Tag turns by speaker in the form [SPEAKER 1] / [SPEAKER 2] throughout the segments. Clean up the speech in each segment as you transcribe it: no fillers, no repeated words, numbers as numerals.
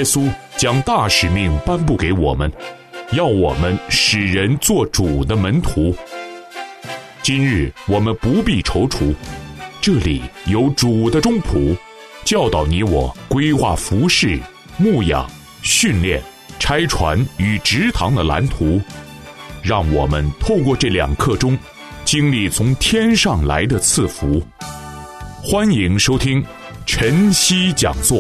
[SPEAKER 1] 稣将大使命颁布给我们，要我们使人做主的门徒。今日我们不必踌躇，这里有主的中仆，教导你我规划服事、牧养、训练、拆船与植堂的蓝图，让我们透过这2课中经历从天上来的赐福。欢迎收听晨曦讲座。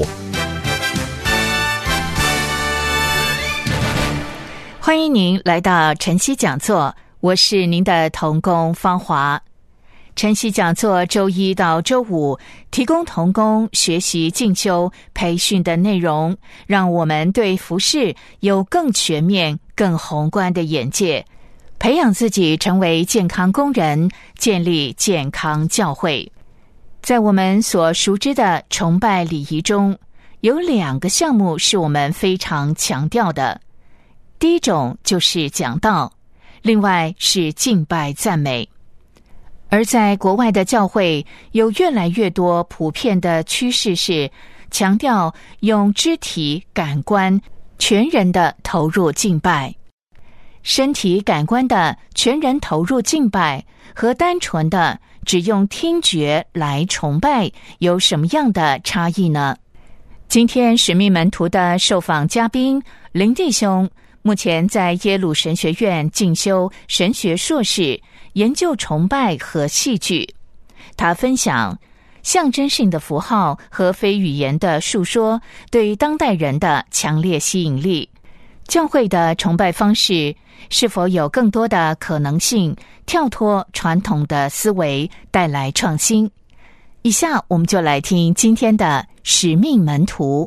[SPEAKER 2] 欢迎您来到晨曦讲座，我是您的同工芳华。晨曦讲座周一到周五提供同工学习进修培训的内容，让我们对服事有更全面更宏观的眼界，培养自己成为健康工人，建立健康教会。在我们所熟知的崇拜礼仪中，有2个项目是我们非常强调的。第一种就是讲道，另外是敬拜赞美。而在国外的教会，有越来越多普遍的趋势是强调用肢体感官全人的投入敬拜。身体感官的全人投入敬拜和单纯的只用听觉来崇拜有什么样的差异呢？今天使命门徒的受访嘉宾林弟兄目前在耶鲁神学院进修神学硕士，研究崇拜和戏剧。他分享象征性的符号和非语言的述说对当代人的强烈吸引力。教会的崇拜方式是否有更多的可能性，跳脱传统的思维，带来创新？以下我们就来听今天的使命门徒。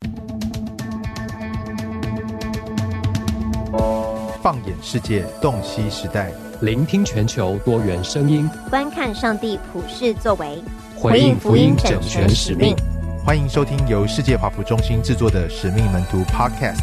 [SPEAKER 3] 放眼世界，洞悉时代，
[SPEAKER 4] 聆听全球多元声音，
[SPEAKER 5] 观看上帝普世作为，
[SPEAKER 4] 回应福音整全使命。
[SPEAKER 3] 欢迎收听由世界华福中心制作的使命门徒 Podcast。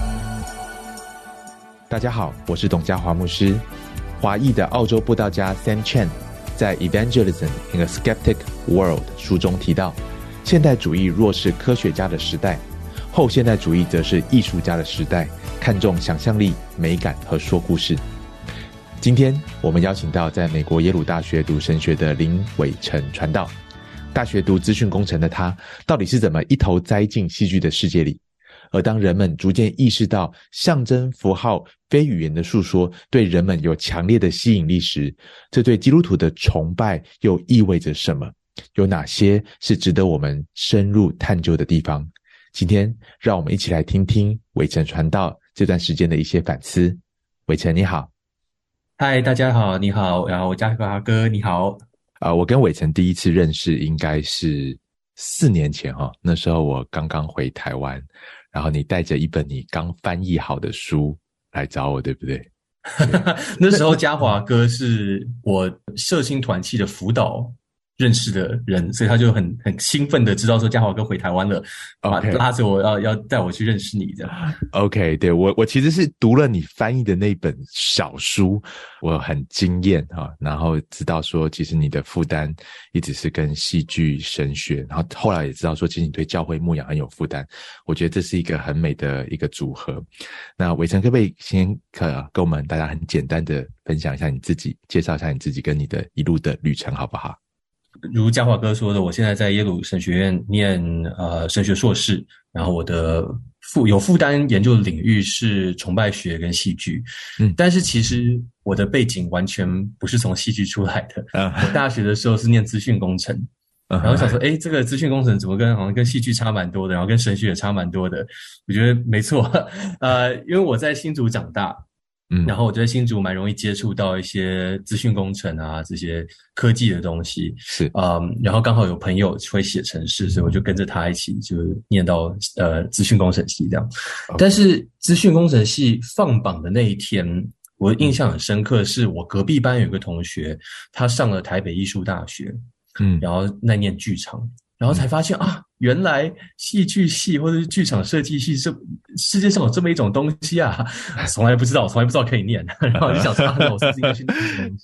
[SPEAKER 6] 大家好，我是董家华牧师。华裔的澳洲布道家 Sam Chan 在 Evangelism in a Skeptic World 书中提到，现代主义若是科学家的时代，后现代主义则是艺术家的时代，看重想象力、美感和说故事。今天我们邀请到在美国耶鲁大学读神学的林伟成传道。大学读资讯工程的他，到底是怎么一头栽进戏剧的世界里？而当人们逐渐意识到象征符号、非语言的述说对人们有强烈的吸引力时，这对基督徒的崇拜又意味着什么？有哪些是值得我们深入探究的地方？今天让我们一起来听听伟成传道这段时间的一些反思。伟成你好。
[SPEAKER 7] 嗨，大家好，你好，然后我家华哥你好。
[SPEAKER 6] 我跟伟成第一次认识应该是4年前那时候我刚刚回台湾，然后你带着一本你刚翻译好的书来找我，对不对？
[SPEAKER 7] 那时候家华哥是我社青团契的辅导认识的人，所以他就很兴奋的知道说家华哥回台湾了，拉着我要带我去认识你这样。
[SPEAKER 6] OK， 对，我其实是读了你翻译的那本小书，我很惊艳然后知道说其实你的负担一直是跟戏剧、神学，然后后来也知道说其实你对教会牧养很有负担，我觉得这是一个很美的一个组合。那伟成可不可以先跟我们大家很简单的分享一下你自己，介绍一下你自己跟你的一路的旅程好不好？
[SPEAKER 7] 如家华哥说的，我现在在耶鲁神学院念神学硕士，然后我的有负担研究的领域是崇拜学跟戏剧。但是其实我的背景完全不是从戏剧出来的。我大学的时候是念资讯工程，然后想说这个资讯工程怎么好像跟戏剧差蛮多的，然后跟神学也差蛮多的。我觉得没错，因为我在新竹长大，然后我在新竹蛮容易接触到一些资讯工程啊这些科技的东西，是然后刚好有朋友会写程式，所以我就跟着他一起就念到资讯工程系这样。但是资讯工程系放榜的那一天，我印象很深刻，是我隔壁班有一个同学，他上了台北艺术大学，然后在念剧场，然后才发现原来戏剧系或者是剧场设计系是世界上有这么一种东西啊，从来不知道可以念，然后就想说那我是不是应该去念这个东西？对，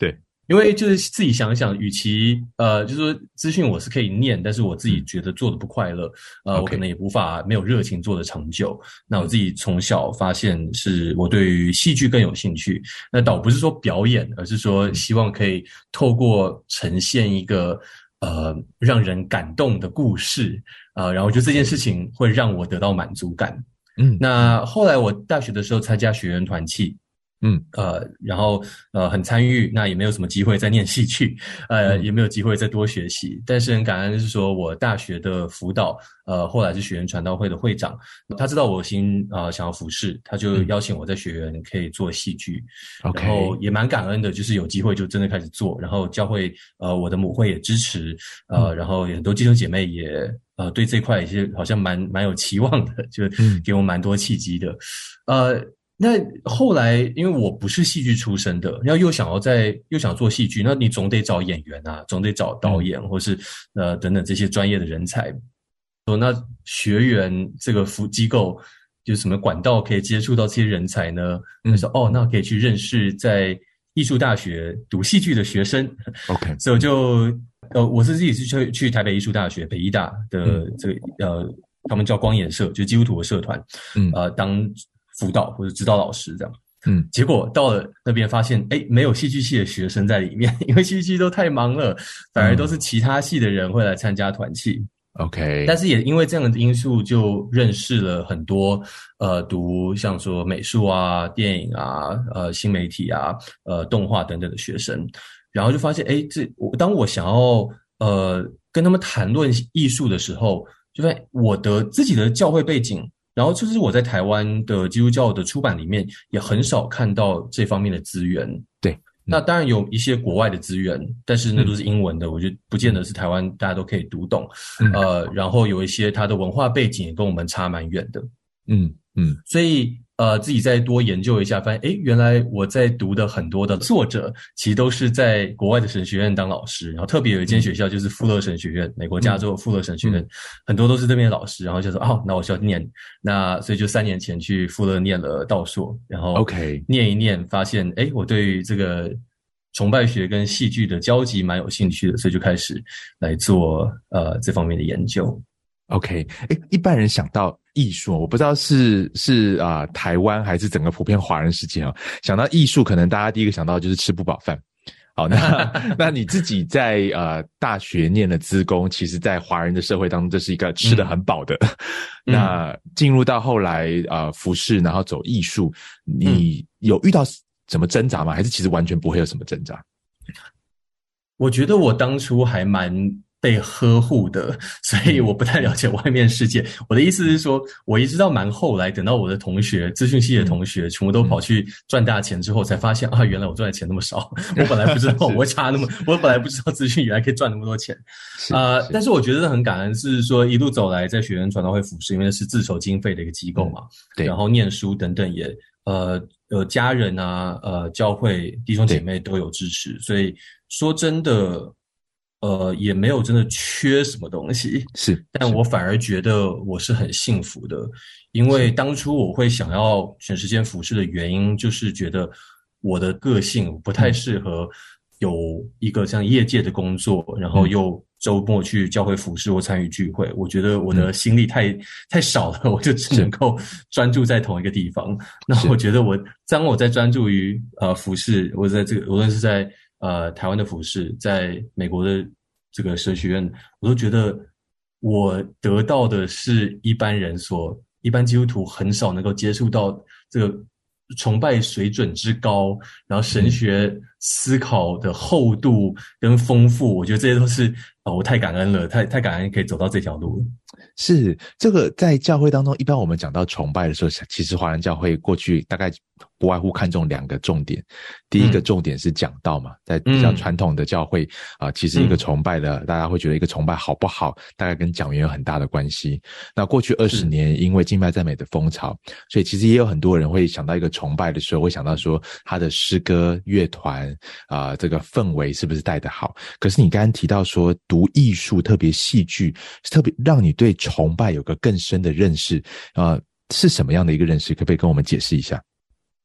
[SPEAKER 7] 因为就是自己想想，与其就是说资讯我是可以念，但是我自己觉得做的不快乐，我可能也无法没有热情做的长久。那我自己从小发现是我对于戏剧更有兴趣，那倒不是说表演，而是说希望可以透过呈现一个让人感动的故事然后我觉得这件事情会让我得到满足感。那后来我大学的时候参加学园团契。然后很参与，那也没有什么机会再念戏剧，也没有机会再多学习。但是很感恩是说，我大学的辅导，后来是学园传道会的会长，他知道我心想要服事，他就邀请我在学园可以做戏剧，然后也蛮感恩的，就是有机会就真的开始做，然后教会我的母会也支持，然后很多弟兄姐妹也对这块也是好像蛮有期望的，就给我蛮多契机的，那后来，因为我不是戏剧出身的，然后又想做戏剧，那你总得找演员啊，总得找导演，或是等等这些专业的人才。那学园这个机构就是什么管道可以接触到这些人才呢？说那可以去认识在艺术大学读戏剧的学生。
[SPEAKER 6] OK，
[SPEAKER 7] 所以我就我是自己是去台北艺术大学北艺大的这个他们叫光演社，就是基督徒的社团，当辅导或者指导老师这样，结果到了那边发现，没有戏剧系的学生在里面，因为戏剧系都太忙了，反而都是其他系的人会来参加团契。
[SPEAKER 6] OK，
[SPEAKER 7] 但是也因为这样的因素，就认识了很多读像说美术啊、电影啊、新媒体啊、动画等等的学生，然后就发现，当我想要跟他们谈论艺术的时候，就发现我的自己的教会背景。然后就是我在台湾的基督教的出版里面也很少看到这方面的资源。对，那当然有一些国外的资源，但是那都是英文的，我觉得不见得是台湾大家都可以读懂。然后有一些它的文化背景也跟我们差蛮远的。所以自己再多研究一下，发现原来我在读的很多的作者其实都是在国外的神学院当老师，然后特别有一间学校就是富勒神学院，美国加州富勒神学院，很多都是这边的老师，然后就说那我需要念，那所以就3年前去富勒念了道硕，然后念一念发现我对于这个崇拜学跟戏剧的交集蛮有兴趣的，所以就开始来做这方面的研究。
[SPEAKER 6] OK， 一般人想到艺术，我不知道是台湾还是整个普遍华人世界想到艺术，可能大家第一个想到就是吃不饱饭。好，那你自己在大学念了资工，其实在华人的社会当中，这是一个吃得很饱的。那进入到后来服事，然后走艺术，你有遇到什么挣扎吗？还是其实完全不会有什么挣扎？
[SPEAKER 7] 我觉得我当初还蛮被呵护的，所以我不太了解外面世界。我的意思是说，我一直到蛮后来，等到我的同学，资讯系的同学，全部都跑去赚大钱之后，才发现原来我赚的钱那么少。我本来不知道我会差我本来不知道资讯原来可以赚那么多钱。但是我觉得很感恩，是说一路走来，在学园传道会服事，因为是自筹经费的一个机构嘛，对，然后念书等等也家人啊，教会弟兄姐妹都有支持，所以说真的。也没有真的缺什么东西，但我反而觉得我是很幸福的，因为当初我会想要全时间服事的原因，就是觉得我的个性不太适合有一个像业界的工作，然后又周末去教会服事或参与聚会，我觉得我的心力太少了，我就只能够专注在同一个地方。那我觉得当我在专注于服事，我在这个无论是在台湾的服事，在美国的这个神学院，我都觉得我得到的是一般基督徒很少能够接触到这个崇拜水准之高，然后神学思考的厚度跟丰富，我觉得这些都是我太感恩了，太感恩可以走到这条路了。
[SPEAKER 6] 是这个在教会当中，一般我们讲到崇拜的时候，其实华人教会过去大概不外乎看重2个重点。第一个重点是讲道嘛，在比较传统的教会其实一个崇拜的大家会觉得一个崇拜好不好，大概跟讲员有很大的关系。那过去20年因为敬拜赞美的风潮，所以其实也有很多人会想到一个崇拜的时候，会想到说他的诗歌乐团这个氛围是不是带得好。可是你刚刚提到说读艺术，特别戏剧，特别让你对崇拜有个更深的认识是什么样的一个认识？可不可以跟我们解释一下？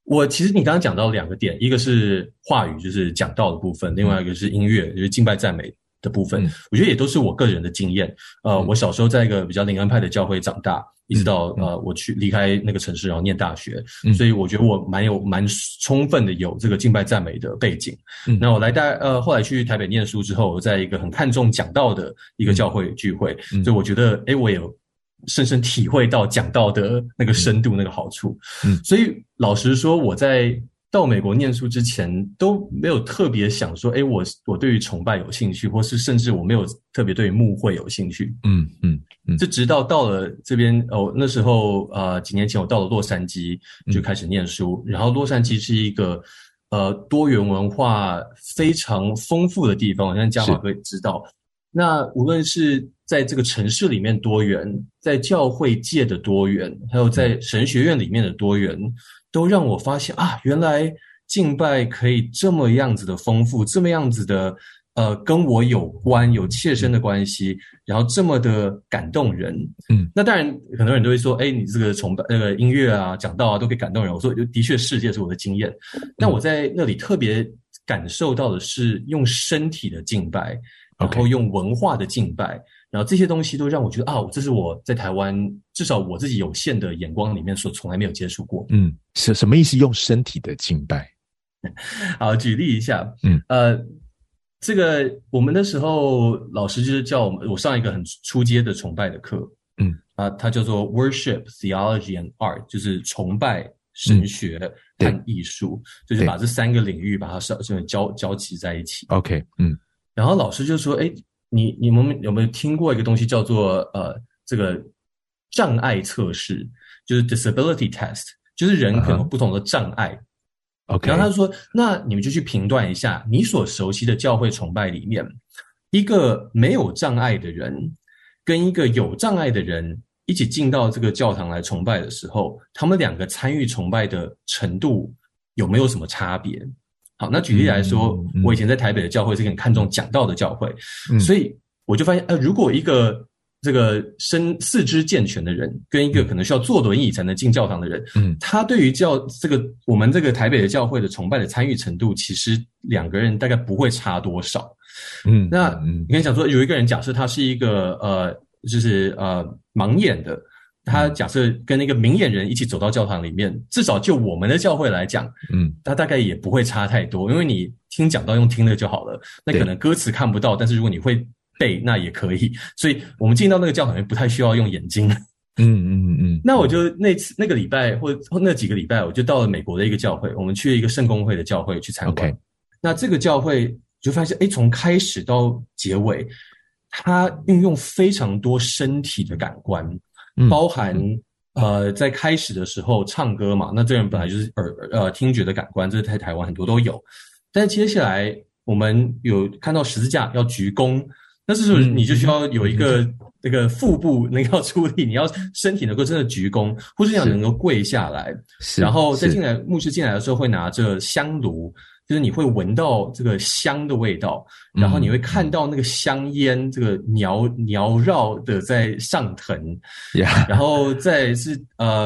[SPEAKER 7] 其实你刚刚讲到2个点，一个是话语，就是讲道的部分，另外一个是音乐，就是敬拜赞美的部分。我觉得也都是我个人的经验。我小时候在一个比较灵恩派的教会长大，一直到我离开那个城市，然后念大学，所以我觉得我蛮充分的有这个敬拜赞美的背景。那我后来去台北念书之后，我在一个很看重讲道的一个教会聚会，所以我觉得我有深深体会到讲道的那个深度，那个好处。所以老实说，我在到美国念书之前都没有特别想说，我对于崇拜有兴趣，或是甚至我没有特别对于牧会有兴趣。就直到到了这边，那时候几年前我到了洛杉矶就开始念书，然后洛杉矶是一个多元文化非常丰富的地方，我相信嘉华哥也知道。那无论是在这个城市里面多元，在教会界的多元，还有在神学院里面的多元，都让我发现原来敬拜可以这么样子的丰富，这么样子的跟我有切身的关系，然后这么的感动人。那当然很多人都会说，你这个崇拜音乐啊讲道啊都可以感动人。我说的确是，这是我的经验。但我在那里特别感受到的是用身体的敬拜，然后用文化的敬拜，然后这些东西都让我觉得这是我在台湾至少我自己有限的眼光里面所从来没有接触过。
[SPEAKER 3] 什么意思？用身体的敬拜？
[SPEAKER 7] 好，举例一下。这个我们那时候老师就是叫我上一个很初阶的崇拜的课。它叫做 Worship, Theology and Art， 就是崇拜、神学和艺术，就是把这3个领域把它交集在一起。
[SPEAKER 3] OK，
[SPEAKER 7] 然后老师就说，你们有没有听过一个东西叫做这个障碍测试，就是 disability test， 就是人可能有不同的障碍。
[SPEAKER 3] OK，
[SPEAKER 7] 然后他就说，那你们就去评断一下，你所熟悉的教会崇拜里面，一个没有障碍的人跟一个有障碍的人一起进到这个教堂来崇拜的时候，他们2个参与崇拜的程度有没有什么差别？好，那举例来说，我以前在台北的教会是很看重讲道的教会，所以我就发现，如果一个这个四肢健全的人跟一个可能需要坐轮椅才能进教堂的人，他对于我们这个台北的教会的崇拜的参与程度，其实2个人大概不会差多少。那你可以想说，有一个人假设他是一个就是盲眼的，他假设跟那个明眼人一起走到教堂里面，至少就我们的教会来讲，他大概也不会差太多，因为你听讲道用听的就好了，那可能歌词看不到，但是如果你会背那也可以，所以我们进到那个教堂不太需要用眼睛。那我就那个礼拜或那几个礼拜，我就到了美国的一个教会，我们去了一个圣公会的教会去参观。那这个教会就发现，从开始到结尾，它运用非常多身体的感官，包含在开始的时候唱歌嘛，那这人本来就是听觉的感官，这在台湾很多都有。但是接下来我们有看到十字架要鞠躬，那这时候你就需要有一个那个腹部那个要出力，你要身体能够真的鞠躬，或是要能够跪下来，然后再牧师进来的时候会拿着香炉，就是你会闻到这个香的味道，然后你会看到那个香烟这个缭绕的在上腾，然后再是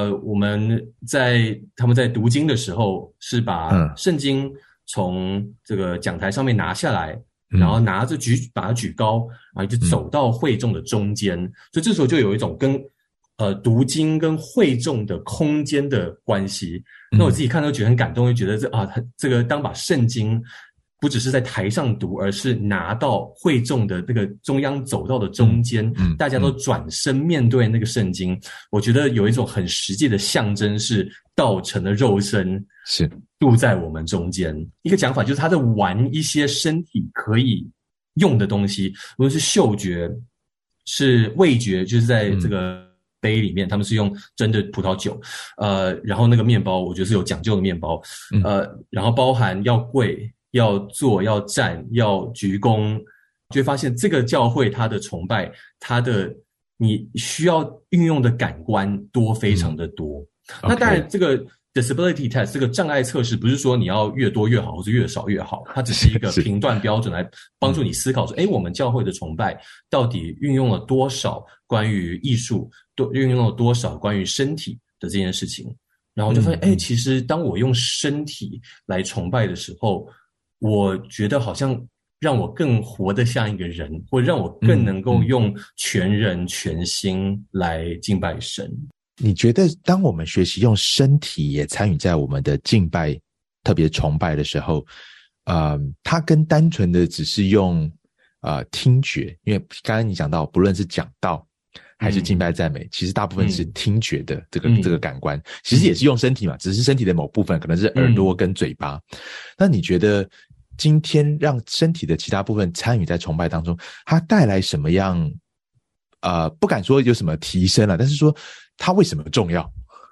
[SPEAKER 7] 他们在读经的时候是把圣经从这个讲台上面拿下来，然后把它举高，然后就走到会众的中间，所以这时候就有一种跟读经跟会众的空间的关系。那我自己看都觉得很感动，就觉得这个当把圣经不只是在台上读，而是拿到会众的那个中央走道的中间，大家都转身面对那个圣经，我觉得有一种很实际的象征，是道成了肉身，是住在我们中间。一个讲法就是他在玩一些身体可以用的东西，无论是嗅觉是味觉，就是在这个杯里面他们是用真的葡萄酒，然后那个面包我觉得是有讲究的面包，然后包含要跪要坐要站要鞠躬，就会发现这个教会它的崇拜，它的你需要运用的感官多非常的多。那当然这个 disability test 这个障碍测试不是说你要越多越好或是越少越好，它只是一个评断标准来帮助你思考说我们教会的崇拜到底运用了多少关于艺术，运用了多少关于身体的这件事情。 然后我就发现其实当我用身体来崇拜的时候，我觉得好像让我更活得像一个人，或让我更能够用全人全心来敬拜神。
[SPEAKER 6] 你觉得当我们学习用身体也参与在我们的敬拜特别崇拜的时候，它跟单纯的只是用听觉，因为刚刚你讲到不论是讲道还是敬拜赞美，其实大部分是听觉的这个感官，其实也是用身体嘛，只是身体的某部分可能是耳朵跟嘴巴。那你觉得今天让身体的其他部分参与在崇拜当中，它带来什么样不敢说有什么提升了，但是说它为什么重要？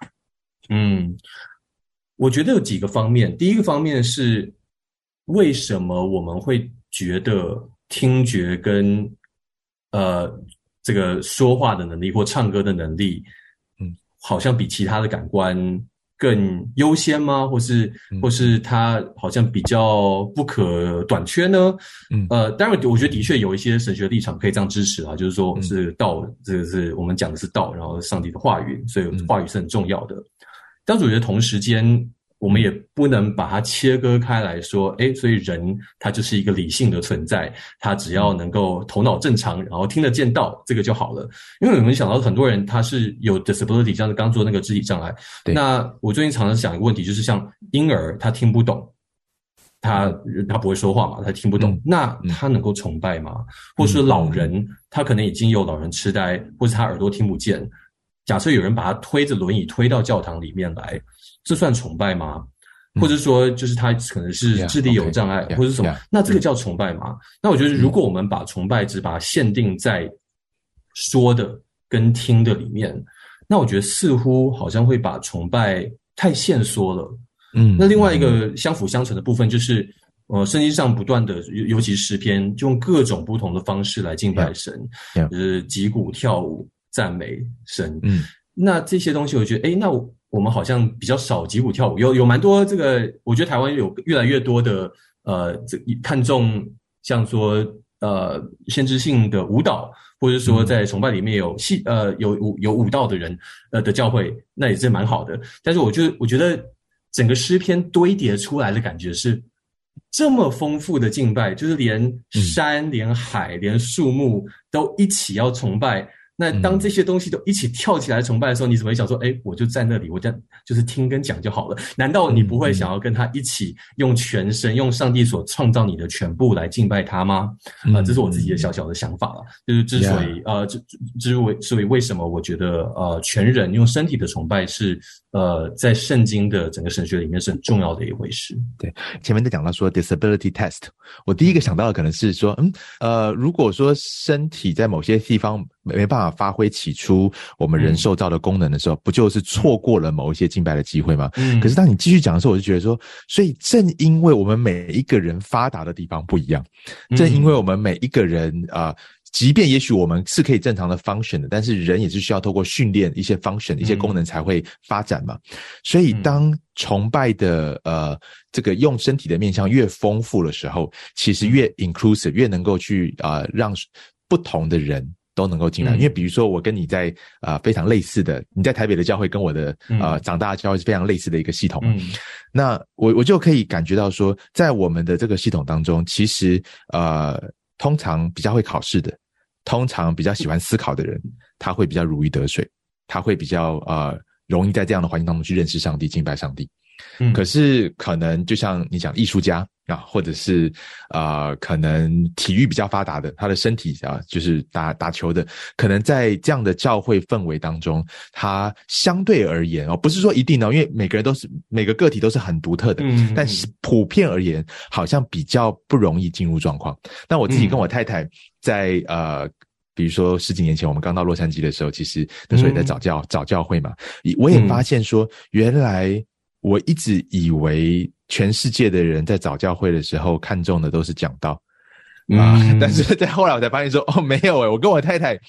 [SPEAKER 7] 我觉得有几个方面。第一个方面是为什么我们会觉得听觉跟这个说话的能力或唱歌的能力好像比其他的感官更优先吗？或是它好像比较不可短缺呢？当然我觉得的确有一些神学立场可以这样支持啊，就是说是道，这个是我们讲的是道，然后上帝的话语，所以话语是很重要的。但是我觉得同时间我们也不能把它切割开来说，所以人他就是一个理性的存在，他只要能够头脑正常，然后听得见道，这个就好了。因为我们想到很多人他是有 disability， 像是刚说那个肢体障碍。那我最近常常想一个问题，就是像婴儿他听不懂，他不会说话嘛，他听不懂，那他能够崇拜吗？或者说老人他可能已经有老人痴呆，或是他耳朵听不见，假设有人把他推着轮椅推到教堂里面来，这算崇拜吗？或者说就是他可能是智力有障碍，或者什么，那这个叫崇拜吗？那我觉得如果我们把崇拜只把它限定在说的跟听的里面，那我觉得似乎好像会把崇拜太限缩了。那另外一个相辅相成的部分就是圣经上不断的，尤其是诗篇，就用各种不同的方式来敬拜神，就是击鼓跳舞赞美神。那这些东西我觉得那我们好像比较少击鼓跳舞，有蛮多这个，我觉得台湾有越来越多的看重像说先知性的舞蹈，或者说在崇拜里面有舞蹈的人的教会，那也是蛮好的。但是我觉得整个诗篇堆叠出来的感觉是这么丰富的敬拜，就是连山连海连树木都一起要崇拜。那当这些东西都一起跳起来崇拜的时候，你怎么会想说我就在那里，我就是听跟讲就好了？难道你不会想要跟他一起用全身，用上帝所创造你的全部来敬拜他吗？这是我自己的小小的想法了。就是之所以为什么我觉得全人用身体的崇拜是在圣经的整个神学里面是很重要的一回事。
[SPEAKER 6] 对，前面在讲到说 disability test， 我第一个想到的可能是说如果说身体在某些地方没办法发挥起初我们人受造的功能的时候，不就是错过了某一些敬拜的机会吗？可是当你继续讲的时候，我就觉得说，所以正因为我们每一个人发达的地方不一样，正因为我们每一个人即便也许我们是可以正常的 function 的，但是人也是需要透过训练一些 function 一些功能才会发展嘛。所以当崇拜的这个用身体的面向越丰富的时候，其实越 inclusive， 越能够去让不同的人都能够进来。因为比如说我跟你在非常类似的，你在台北的教会跟我的长大的教会是非常类似的一个系统嘛。那我就可以感觉到说，在我们的这个系统当中，其实通常比较会考试的，通常比较喜欢思考的人，他会比较如鱼得水，他会比较容易在这样的环境当中去认识上帝，敬拜上帝。可是可能就像你讲艺术家或者是可能体育比较发达的，他的身体就是打球的，可能在这样的教会氛围当中，他相对而言不是说一定因为每个个体都是很独特的，但是普遍而言好像比较不容易进入状况。但我自己跟我太太在比如说10几年前我们刚到洛杉矶的时候，其实那时候也在找教会嘛，我也发现说原来我一直以为全世界的人在找教会的时候看重的都是讲道但是在后来我才发现说没有我跟我太太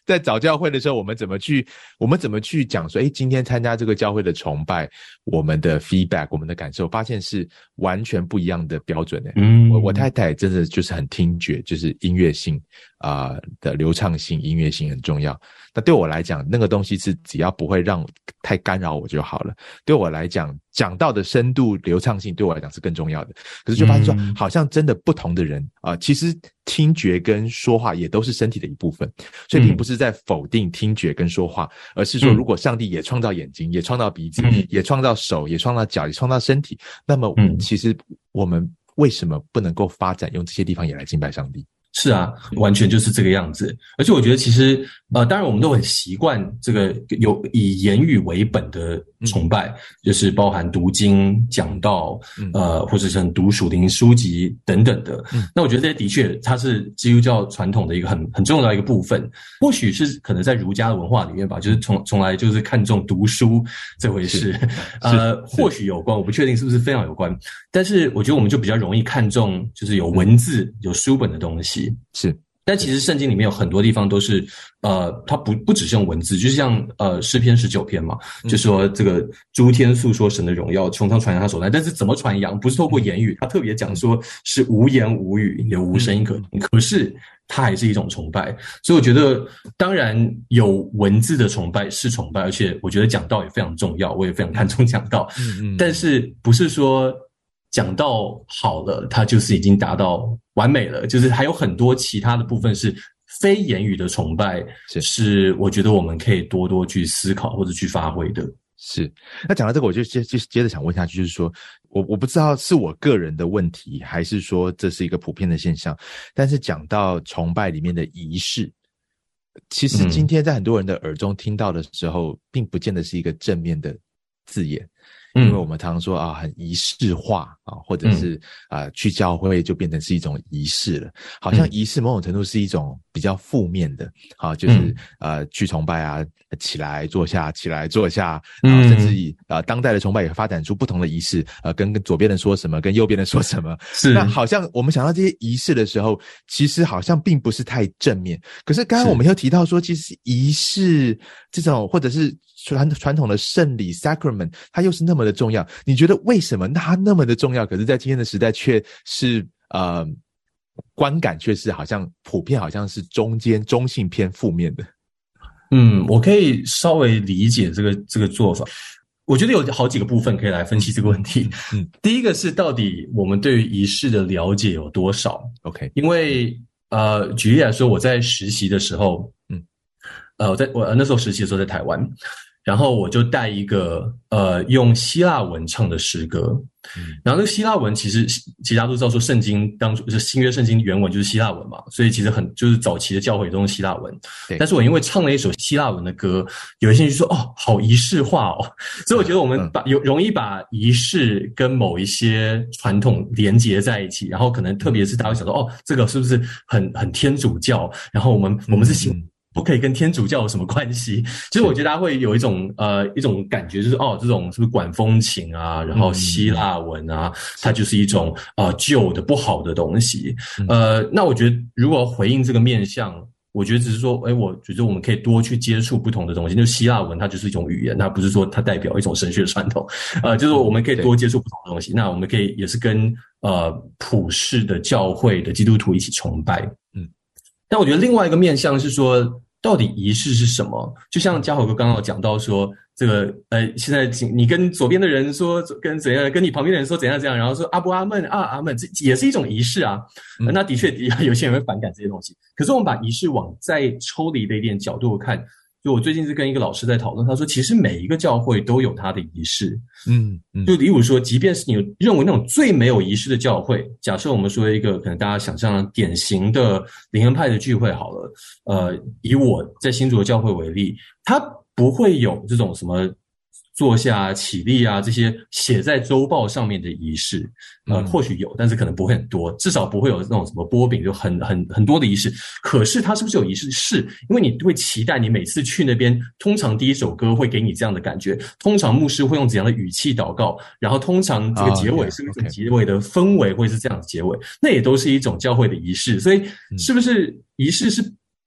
[SPEAKER 6] 在找教会的时候，我们怎么去讲说，今天参加这个教会的崇拜，我们的 feedback， 我们的感受，发现是完全不一样的标准的。我太太真的就是很听觉，就是音乐性的流畅性、音乐性很重要。那对我来讲，那个东西是只要不会让太干扰我就好了。对我来讲，讲到的深度、流畅性对我来讲是更重要的。可是就发现说，好像真的不同的人其实听觉跟说话也都是身体的一部分，所以并不是在否定听觉跟说话，而是说如果上帝也创造眼睛，也创造鼻子，也创造手，也创造脚，也创造身体，那么其实我们为什么不能够发展用这些地方也来敬拜上帝？
[SPEAKER 7] 是啊，完全就是这个样子。而且我觉得其实当然我们都很习惯这个有以言语为本的崇拜，就是包含读经、讲道或者是读属灵书籍等等的。那我觉得这些的确它是基督教传统的一个很重要的一个部分。或许是可能在儒家的文化里面吧，就是从来就是看重读书这回事。或许有关，我不确定是不是非常有关。但是我觉得我们就比较容易看重就是有文字、有书本的东西。
[SPEAKER 6] 是，
[SPEAKER 7] 但其实圣经里面有很多地方都是它不只是用文字，就像诗篇19篇嘛，就说这个诸天诉说神的荣耀，穹苍传扬他手段，但是怎么传扬不是透过言语，他特别讲说是无言无语，也无声音可听，可是它还是一种崇拜。所以我觉得当然有文字的崇拜是崇拜，而且我觉得讲道也非常重要，我也非常看重讲道，但是不是说讲道好了它就是已经达到完美了，就是还有很多其他的部分是非言语的崇拜，是我觉得我们可以多多去思考或者去发挥的。
[SPEAKER 6] 是，那讲到这个我就接着想问下去，就是说我不知道是我个人的问题还是说这是一个普遍的现象，但是讲到崇拜里面的仪式，其实今天在很多人的耳中听到的时候并不见得是一个正面的字眼，因为我们常常说很仪式化或者是去教会就变成是一种仪式了，好像仪式某种程度是一种比较负面的就是去崇拜起来坐下，起来坐下，然后甚至以当代的崇拜也发展出不同的仪式，跟左边人说什么，跟右边人说什么。是，那好像我们想到这些仪式的时候，其实好像并不是太正面。可是刚刚我们又提到说，其实仪式这种或者是传统的圣礼 sacrament， 它又是那么的重要。你觉得为什么它那么的重要？可是在今天的时代却是观感却是好像普遍好像是中性偏负面的。
[SPEAKER 7] 我可以稍微理解这个做法。我觉得有好几个部分可以来分析这个问题。第一个是到底我们对于仪式的了解有多少 ？OK， 因为举例来说，我在实习的时候，我那时候实习的时候在台湾，然后我就带一个用希腊文唱的诗歌。然后那个希腊文其实大家都知道说圣经当初就是新约圣经原文就是希腊文嘛，所以其实就是早期的教会都用希腊文。但是我因为唱了一首希腊文的歌，有一些人就说好仪式化所以我觉得我们容易把仪式跟某一些传统连结在一起，然后可能特别是大家会想说这个是不是很天主教，然后我们是不可以跟天主教有什么关系？其实我觉得大家会有一种感觉，就是这种是不是管风琴啊，然后希腊文啊，它就是一种旧的不好的东西。那我觉得如果回应这个面向，我觉得只是说，我觉得我们可以多去接触不同的东西。就希腊文它就是一种语言，它不是说它代表一种神学传统。就是我们可以多接触不同的东西。那我们可以也是跟普世的教会的基督徒一起崇拜。但我觉得另外一个面向是说，到底仪式是什么？就像嘉豪哥刚刚有讲到说，这个现在你跟左边的人说跟怎样，跟你旁边的人说怎样，然后说阿布阿们阿们，这也是一种仪式啊。那的确有些人会反感这些东西。可是我们把仪式往再抽离的一点角度看，就我最近是跟一个老师在讨论，他说其实每一个教会都有它的仪式。就例如说，即便是你认为那种最没有仪式的教会，假设我们说一个可能大家想象典型的灵恩派的聚会好了，以我在新竹的教会为例，它不会有这种什么坐下起立啊这些写在周报上面的仪式。或许有，但是可能不会很多，至少不会有那种什么波饼就很多的仪式。可是它是不是有仪式？是，因为你会期待你每次去那边，通常第一首歌会给你这样的感觉，通常牧师会用怎样的语气祷告，然后通常这个结尾是不是结尾的氛围会是这样的结尾，那也都是一种教会的仪式。所以是不是仪式是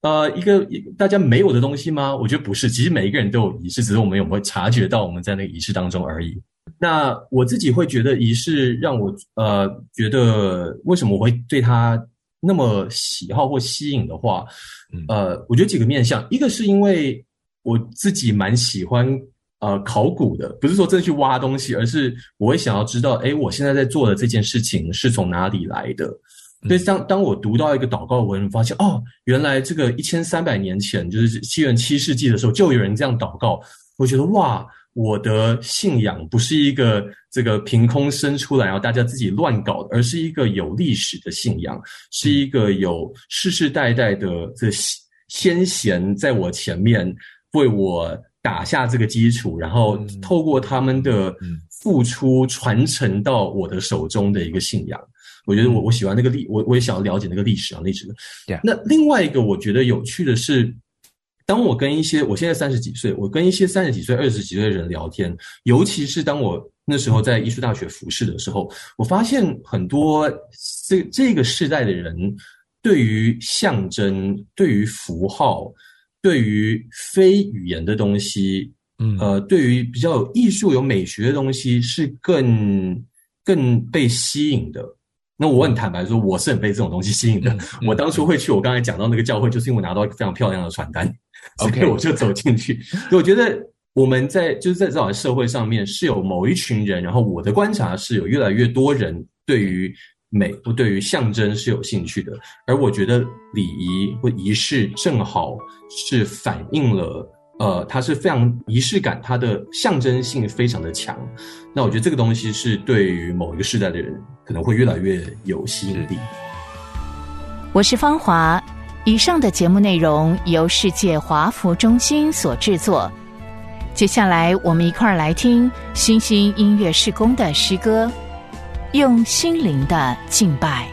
[SPEAKER 7] 一个大家没有的东西吗？我觉得不是，其实每一个人都有仪式，只是我们有没有察觉到我们在那个仪式当中而已。那我自己会觉得仪式让我觉得为什么我会对它那么喜好或吸引的话，我觉得几个面向，一个是因为我自己蛮喜欢考古的，不是说真的去挖东西，而是我会想要知道，我现在在做的这件事情是从哪里来的。所以当我读到一个祷告文，发现原来这个1300年前，就是西元7世纪的时候，就有人这样祷告。我觉得哇，我的信仰不是一个这个凭空生出来然后大家自己乱搞的，而是一个有历史的信仰，是一个有世世代代的这先贤在我前面为我打下这个基础，然后透过他们的付出传承到我的手中的一个信仰。我觉得我喜欢那个我也想要了解那个历史的。那另外一个我觉得有趣的是，当我跟我现在30几岁，我跟一些30几岁、20几岁的人聊天，尤其是当我那时候在艺术大学服侍的时候，我发现很多这个世代的人对于象征、对于符号、对于非语言的东西，对于比较有艺术、有美学的东西是更被吸引的。那我很坦白说，我是很被这种东西吸引的。我当初会去我刚才讲到那个教会，就是因为我拿到一个非常漂亮的传单，所以我就走进去。所以我觉得我们在这种社会上面是有某一群人，然后我的观察是有越来越多人对于美或对于象征是有兴趣的，而我觉得礼仪或仪式正好是反映了它是非常仪式感，它的象征性非常的强。那我觉得这个东西是对于某一个世代的人可能会越来越有吸引力。
[SPEAKER 2] 我是芳华，以上的节目内容由世界华福中心所制作。接下来我们一块儿来听新兴音乐事工的诗歌，用心灵的敬拜。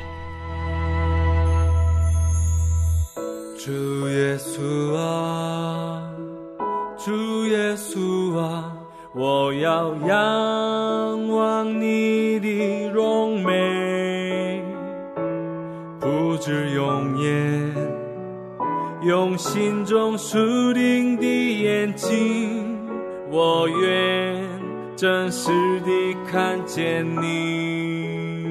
[SPEAKER 8] 主耶稣啊，主耶稣啊，我要仰望你的荣美，不只用眼，用心中属灵的眼睛，我愿真实地看见你。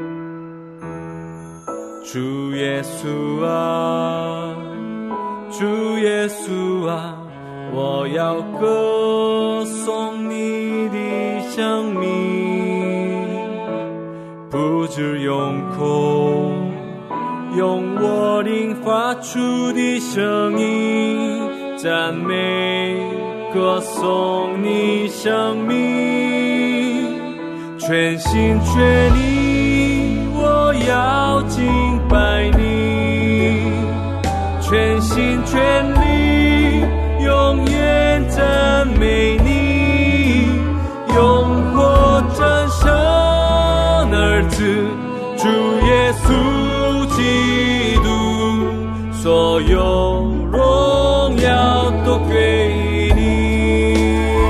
[SPEAKER 8] 主耶稣啊，主耶稣啊，我要歌颂你的生命，不只用口，用我灵发出的声音，赞美歌颂你生命，全心全意我要敬拜你，全心全力永远赞美你，用我真神儿子主耶稣基督，所有荣耀都归你。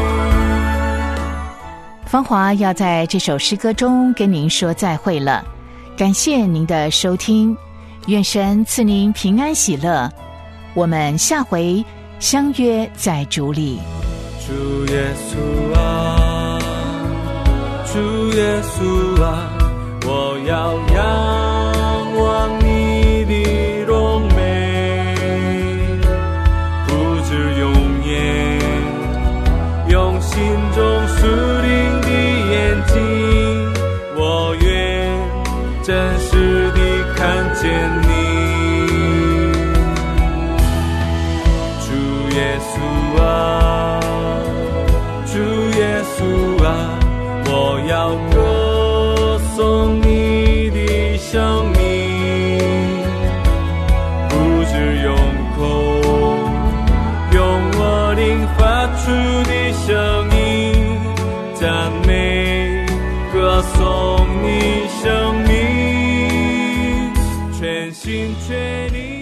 [SPEAKER 2] 芳华要在这首诗歌中跟您说再会了，感谢您的收听，愿神赐您平安喜乐，我们下回相约在主里。
[SPEAKER 8] 主耶稣啊，主耶稣啊，我要仰望你的荣美，不只用眼，用心中属灵的眼睛，我愿真实地看见你。主耶稣啊，主耶稣啊，我要歌颂你的生命，不只用口，用我灵发出的声音，赞美歌颂你生命，全心全意